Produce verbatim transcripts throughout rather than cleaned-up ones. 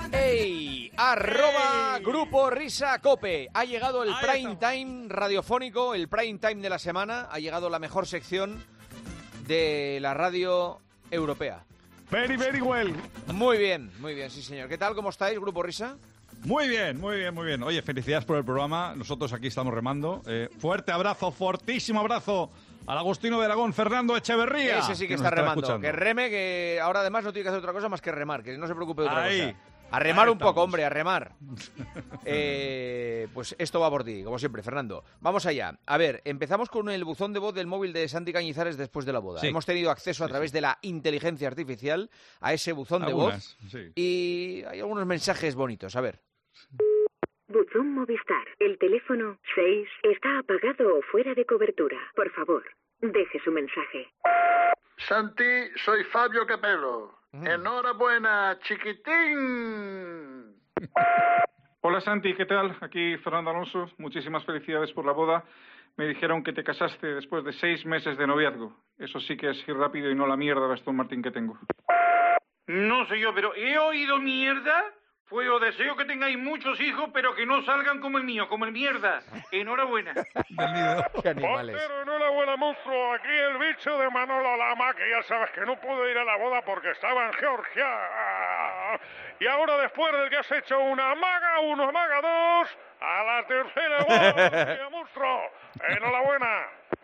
¡Ey! Arroba ¡Ey! Grupo Risa Cope. Ha llegado el Ahí prime estamos. time radiofónico, el prime time de la semana. Ha llegado la mejor sección de la radio europea. Very, very well. Muy bien, muy bien, sí señor. ¿Qué tal? ¿Cómo estáis, Grupo Risa? Muy bien, muy bien, muy bien. Oye, felicidades por el programa. Nosotros aquí estamos remando. Eh, fuerte abrazo, fortísimo abrazo al Agustino de Aragón, Fernando Echeverría. Ese sí que, nos está remando. escuchando. Que reme, que ahora además no tiene que hacer otra cosa más que remar. Que no se preocupe de otra Ahí. cosa. A remar Ahí un poco, estamos. hombre, a remar. Eh, pues esto va por ti, como siempre, Fernando. Vamos allá. A ver, empezamos con el buzón de voz del móvil de Santi Cañizares después de la boda. Sí. Hemos tenido acceso a Sí, través sí. de la inteligencia artificial a ese buzón de Algunas, voz. sí. Y hay algunos mensajes bonitos. A ver. Buzón Movistar. El teléfono seis está apagado o fuera de cobertura. Por favor, deje su mensaje. Santi, soy Fabio Capello. Mm. Enhorabuena, chiquitín. Hola Santi, ¿qué tal? Aquí Fernando Alonso. Muchísimas felicidades por la boda. Me dijeron que te casaste después de seis meses de noviazgo. Eso sí que es ir rápido y no la mierda de Aston Martin que tengo. No sé yo, pero ¿he oído mierda? Pues os deseo que tengáis muchos hijos, pero que no salgan como el mío, como el mierda. Enhorabuena. Del vídeo. ¡Qué animales! Portero, enhorabuena, monstruo. Aquí el bicho de Manolo Lama, que ya sabes que no pudo ir a la boda porque estaba en Georgia. Y ahora, después del que has hecho una maga uno, maga dos, a la tercera boda, monstruo. Enhorabuena.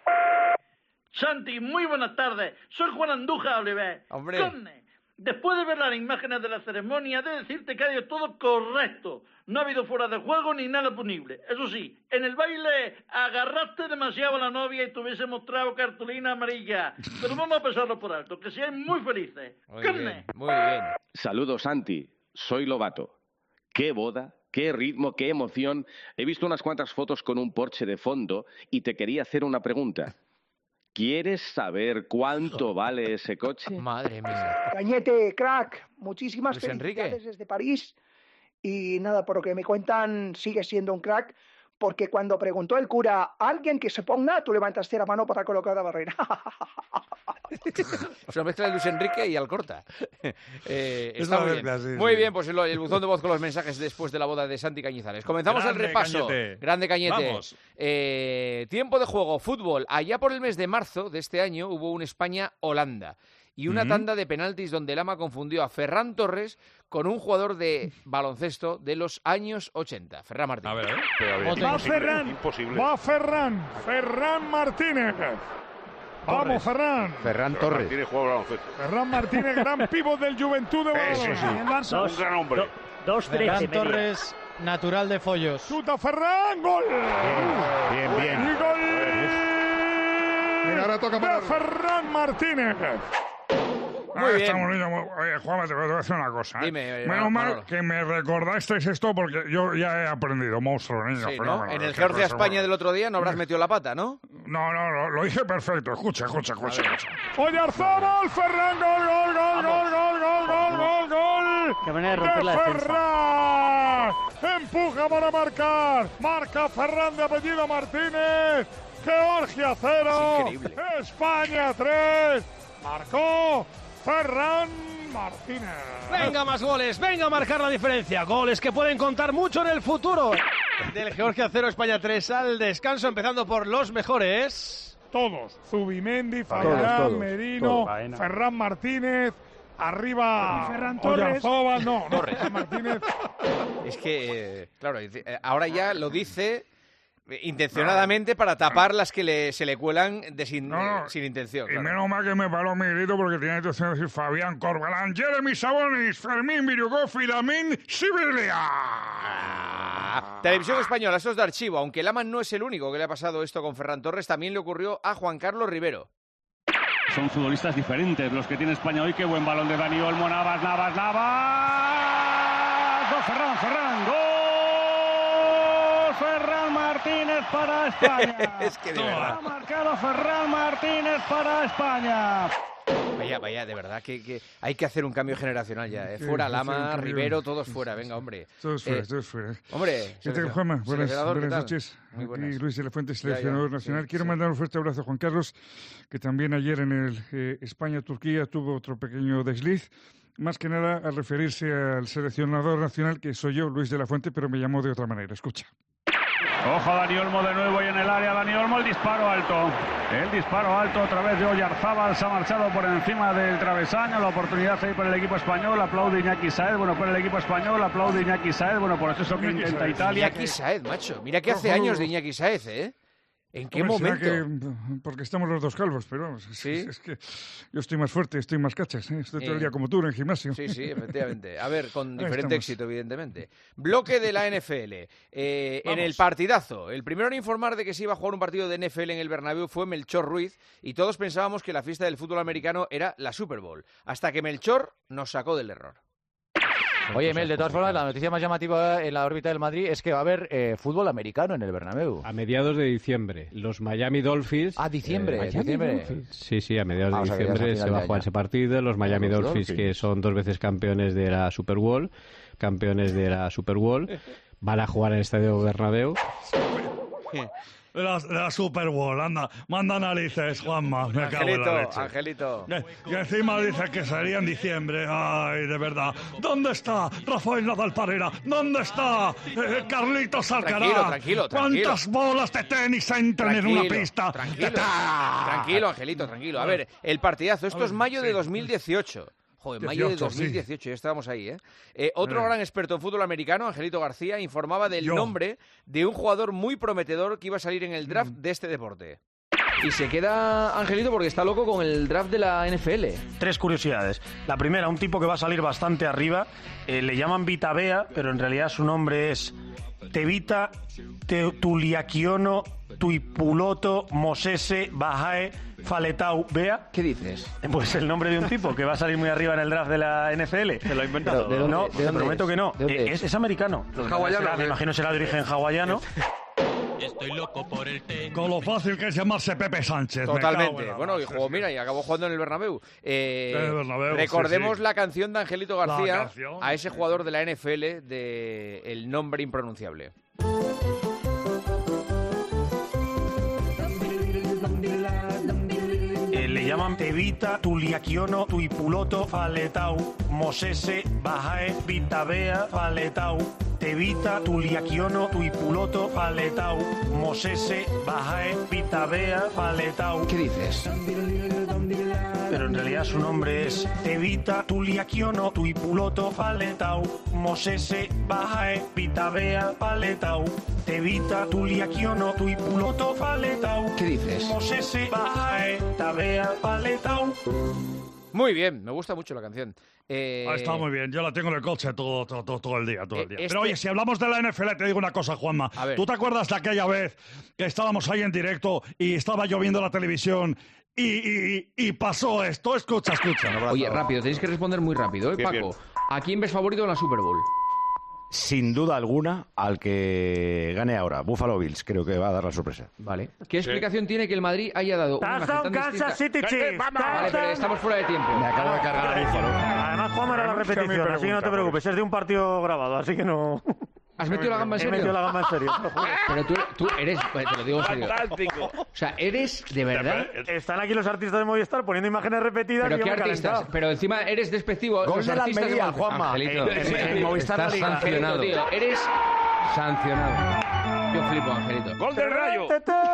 Santi, muy buenas tardes. Soy Juan Andújar Oliver. Hombre. Conne, después de ver las imágenes de la ceremonia, he de decirte que ha ido todo correcto. No ha habido fuera de juego ni nada punible. Eso sí, en el baile agarraste demasiado a la novia y te hubiese mostrado cartulina amarilla. Pero vamos a pasarlo por alto, que seáis muy felices. Muy Conne. bien, muy bien. Saludos, Santi. Soy Lobato. ¡Qué boda! ¡Qué ritmo! ¡Qué emoción! He visto unas cuantas fotos con un Porsche de fondo y te quería hacer una pregunta. ¿Quieres saber cuánto vale ese coche? Madre mía. Cañete, crack, muchísimas Luis Enrique. felicidades desde París. Y nada, por lo que me cuentan, sigue siendo un crack, porque cuando preguntó el cura, ¿alguien que se ponga? Tú levantaste la mano para colocar la barrera. Es una mezcla de Luis Enrique y Alcorta. Eh, Es está una muy bien. mezcla, sí, Muy sí. bien, pues el, el buzón de voz con los mensajes después de la boda de Santi Cañizares. Comenzamos Grande, el repaso. Cañete. Grande Cañete. Vamos. Eh, tiempo de juego, fútbol. Allá por el mes de marzo de este año hubo un España-Holanda. Y una Ujú. tanda de penaltis donde Lama confundió a Ferran Torres con un jugador de baloncesto de los años ochenta. Ferran Martín. A ver, a ver. Va Ferran. Va Ferran. Ferran Martínez. Vamos, Ferran. Ferran Torres. Ferran Martínez, gran pívot del Juventud de Badalona. Un gran hombre. Dos Ferran Torres, natural de Follos. Chuta Ferran, gol. Bien, Y bien. gol Mira, ahora toca de para... Ferran Martínez. Muy Ah, bien. está bonito. Oye, Juanma, te voy a decir una cosa. ¿eh? Dime, eh, Menos mal Manolo. que me recordasteis esto porque yo ya he aprendido. Monstruo, niño. Sí, ¿no? fenómeno. En el Qué Georgia-España cosa, del otro día no habrás metido la pata, ¿no? No, no, lo, lo hice perfecto. Escucha, escucha, escucha. ver. escucha. Oye, Arzábal, Ferran, gol, gol, gol, gol, gol, gol, gol, gol, gol. Qué manera de romper la Ferran. Empuja para marcar. Marca Ferran de apellido Martínez. Georgia cero. Es increíble. España tres. Marcó Ferran Martínez. Venga más goles, venga a marcar la diferencia. Goles que pueden contar mucho en el futuro. Del Georgia cero, España tres al descanso, empezando por los mejores. Todos. Zubimendi, Todos, Fabián, todos, Merino, todos. Ferran Martínez. Arriba Ferran Torres. Oyarzabal, no, no, Torres. Ferran Martínez. Es que, eh, claro, dice- eh, ahora ya lo dice eh, intencionadamente para tapar las que le, se le cuelan de sin, No, no. eh, sin intención. Y claro. menos mal que me paró mi grito porque tenía intención de decir Fabián Corbalán, Jeremy Sabonis, Fermín Virugó, Filamín, Sibilia. Ah, Televisión Española, esto es de archivo. Aunque Laman no es el único que le ha pasado esto con Ferran Torres, también le ocurrió a Juan Carlos Rivero. Son futbolistas diferentes los que tiene España hoy. Qué buen balón de Dani Olmo. Navas, Navas, Navas. Gol, Ferran, Ferran. Gol. Ferran Martínez para España. Es que de verdad. Ha marcado Ferran Martínez para España. Vaya, vaya, de verdad que, que hay que hacer un cambio generacional ya. ¿eh? Sí, Fuera sí, Lama, sí, sí, Rivero, sí, todos sí, fuera. sí, Venga, sí. hombre. Todos fuera, Eh, todos fuera. Hombre, ¿Qué tal, seleccion- Juanma? Buenas, seleccionador, ¿qué buenas tal? noches. Muy buenas. Aquí Luis de la Fuente, Ya, ya, seleccionador nacional. sí, Quiero sí. mandar un fuerte abrazo a Juan Carlos, que también ayer en el eh, España-Turquía tuvo otro pequeño desliz. más que nada al referirse al seleccionador nacional, que soy yo, Luis de la Fuente, pero me llamó de otra manera. Escucha. Ojo a Dani Olmo de nuevo y en el área. Dani Olmo, el disparo alto. El disparo alto otra vez de Oyarzábal. Se ha marchado por encima del travesaño. La oportunidad ahí por el equipo español. Aplaude Iñaki Saez. Bueno, por el equipo español. Aplaude Iñaki Saez. Bueno, por eso es lo que intenta Italia. Iñaki Saez, macho. Mira que hace años de Iñaki Saez, ¿eh? ¿En qué Hombre, momento? Que, porque estamos los dos calvos, pero vamos, es, ¿sí? es que yo estoy más fuerte, estoy más cachas, ¿eh? Estoy eh, todo el día como tú en el gimnasio. Sí, sí, efectivamente. A ver, con diferente éxito, evidentemente. Bloque de la N F L. Eh, en el partidazo, el primero en informar de que se iba a jugar un partido de N F L en el Bernabéu fue Melchor Ruiz, y todos pensábamos que la fiesta del fútbol americano era la Super Bowl, hasta que Melchor nos sacó del error. Oye, Mel, de todas formas, la noticia más llamativa en la órbita del Madrid es que va a haber eh, fútbol americano en el Bernabéu. A mediados de diciembre. Los Miami Dolphins... Ah, diciembre. Eh, diciembre. Sí, sí, a mediados ah, de diciembre se va a jugar ese partido. Los Miami los Dolphins, Dolphins, que son dos veces campeones de la Super Bowl, campeones de la Super Bowl, van a jugar en el Estadio Bernabéu. De la, de la Super Bowl, anda, manda narices, Juanma, me cago en la leche. Angelito, y, y encima dice que sería en diciembre, ay, de verdad. ¿Dónde está Rafael Nadal Parera? ¿Dónde está eh, Carlitos Alcaraz? Tranquilo, tranquilo, tranquilo. ¿Cuántas bolas de tenis entran tranquilo, en una pista? Tranquilo, tranquilo, Angelito, tranquilo. A ver, el partidazo, esto ver, es mayo sí. de dos mil dieciocho. Joder, mayo de dos mil dieciocho, sí. Ya estábamos ahí, ¿eh? eh otro eh. gran experto en fútbol americano, Angelito García, informaba del Yo. nombre de un jugador muy prometedor que iba a salir en el draft mm. de este deporte. Y se queda Angelito porque está loco con el draft de la N F L. Tres curiosidades. La primera, un tipo que va a salir bastante arriba. Eh, le llaman Vitabea, pero en realidad su nombre es Tevita Tuliakiono Tuipuloto Mosese Bajae Faletau Bea. ¿Qué dices? Pues el nombre de un tipo que va a salir muy arriba en el draft de la N F L. ¿Se lo ha inventado? ¿De dónde, no, ¿de te prometo es? que no. Eh, es, es americano. Hawaiano. Será, me imagino será de origen hawaiano. Estoy loco por el tenis. Con lo fácil que es llamarse Pepe Sánchez. Totalmente. Bueno, y jugó, mira, y acabó jugando en el Bernabéu. Eh, el Bernabéu recordemos sí, sí. la canción de Angelito García a ese jugador de la N F L de El nombre impronunciable. Le llaman Tevita Tuliakiono Tuipuloto Faletau Mosese Bajae Vitabea Faletau Tevita Tuliakiono Tuipuloto Faletau Mosese Bajae Vitabea Faletau. ¿Qué dices? Pero en realidad su nombre es Tevita Tuliakiono Tuipuloto Faletau Mosese Bajae Vitabea Faletau Tevita Tuliakiono Tuipuloto Faletau. ¿Qué dices? Mosese Bajae Tabea Faletau. Muy bien, me gusta mucho la canción. Eh... Ah, está muy bien, yo la tengo en el coche todo, todo, todo, todo el día, todo el día. Este... Pero oye, si hablamos de la N F L, te digo una cosa, Juanma. ¿Tú te acuerdas de aquella vez que estábamos ahí en directo y estaba lloviendo la televisión y, y, y pasó esto? Escucha, escucha. Oye, rápido, tenéis que responder muy rápido, ¿eh, bien, Paco? bien. ¿A quién ves favorito en la Super Bowl? Sin duda alguna, al que gane ahora, Buffalo Bills, creo que va a dar la sorpresa. Vale. ¿Qué sí. explicación tiene que el Madrid haya dado una imagen tan Kansas City Chiefs. Vale, pero estamos fuera de tiempo. Me acabo de cargar a Buffalo. Además, Juan era la repetición, así que no te preocupes. Es de un partido grabado, así que no... ¿Has metido la gamba en serio? He metido la gamba en serio. Pero tú, tú eres, pues, te lo digo en serio. Fantástico. O sea, eres de verdad. Están aquí los artistas de Movistar poniendo imágenes repetidas. Pero y qué artistas. Calentado. Pero encima eres despectivo. Gol los de la artistas Almería, de Juanma. Angelito, En, en, en Movistar estás la Liga. sancionado, tío. Eres sancionado. Yo flipo, Angelito. Gol del Rayo.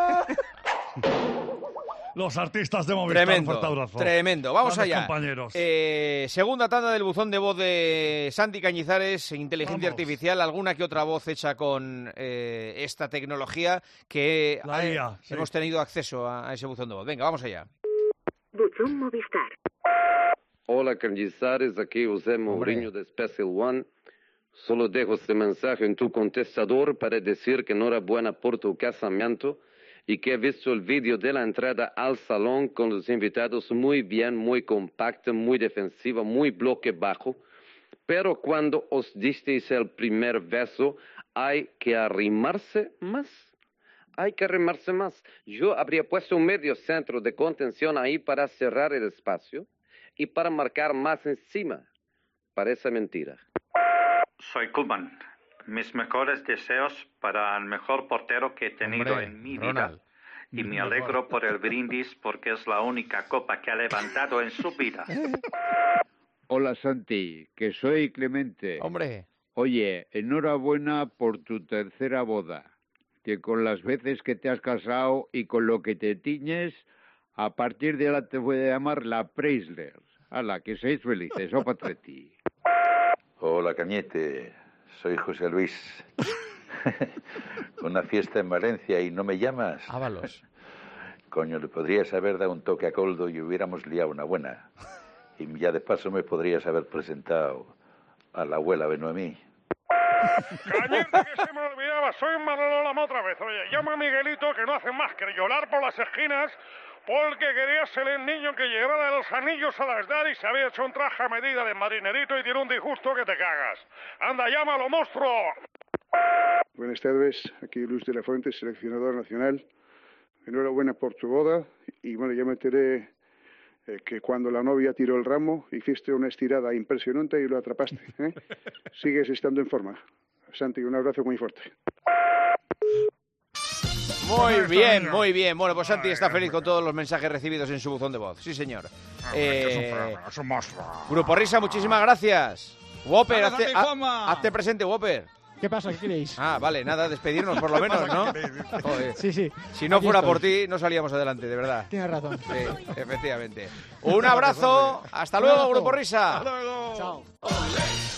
Los artistas de Movistar. Tremendo, tremendo. Vamos Grandes allá. Compañeros. Eh, segunda tanda del buzón de voz de Santi Cañizares, inteligencia Vamos. artificial, alguna que otra voz hecha con eh, esta tecnología que La eh, I A, sí. hemos tenido acceso a, a ese buzón de voz. Venga, vamos allá. Buzón Movistar. Hola Cañizares, aquí José Mourinho de Special One. Solo dejo este mensaje en tu contestador para decir que enhorabuena por tu casamiento y que he visto el vídeo de la entrada al salón con los invitados muy bien, muy compacta, muy defensiva, muy bloque bajo. Pero cuando os disteis el primer beso, hay que arrimarse más. Hay que arrimarse más. Yo habría puesto un medio centro de contención ahí para cerrar el espacio y para marcar más encima. Parece mentira. Soy Koeman. Mis mejores deseos para el mejor portero que he tenido Hombre, en mi Ronald. vida. Y me alegro por el brindis porque es la única copa que ha levantado en su vida. Hola, Santi, que soy Clemente. Hombre. Oye, enhorabuena por tu tercera boda. Que con las veces que te has casado y con lo que te tiñes, a partir de ahora te voy a llamar la Preisler. Hala, que seáis felices, opa tretti. Hola, Cañete. Soy José Luis. Una fiesta en Valencia y no me llamas. Ábalos. Coño, le podrías haber dado un toque a Coldo y hubiéramos liado una buena. Y ya de paso me podrías haber presentado a la abuela Benoemí. Cañete, que se me olvidaba, soy Manolo Lama otra vez. Oye, llama a Miguelito, que no hace más que llorar por las esquinas, porque quería ser el niño que llevara los anillos a las edad y se había hecho un traje a medida de marinerito y tiene un disgusto que te cagas. Anda, llámalo, monstruo. Buenas tardes, aquí Luis de la Fuente, seleccionador nacional. Enhorabuena por tu boda y bueno, ya me enteré eh, que cuando la novia tiró el ramo hiciste una estirada impresionante y lo atrapaste. ¿eh? Sigues estando en forma. Santi, un abrazo muy fuerte. Muy bien, muy bien. Bueno, pues Santi está feliz con todos los mensajes recibidos en su buzón de voz. Sí, señor. Eh, Es un monstruo. Grupo Risa, muchísimas gracias. Whopper, Gracias a hazte, ti, Juanma. ha- hazte presente, Whopper. ¿Qué pasa? ¿Qué queréis? Ah, vale, nada, despedirnos por lo menos, ¿no? Joder. Sí, sí. Si no Aquí fuera estoy. por ti, no salíamos adelante, de verdad. Tienes razón. Sí, efectivamente. Un abrazo. Hasta luego, Grupo Risa. Chao. Olé.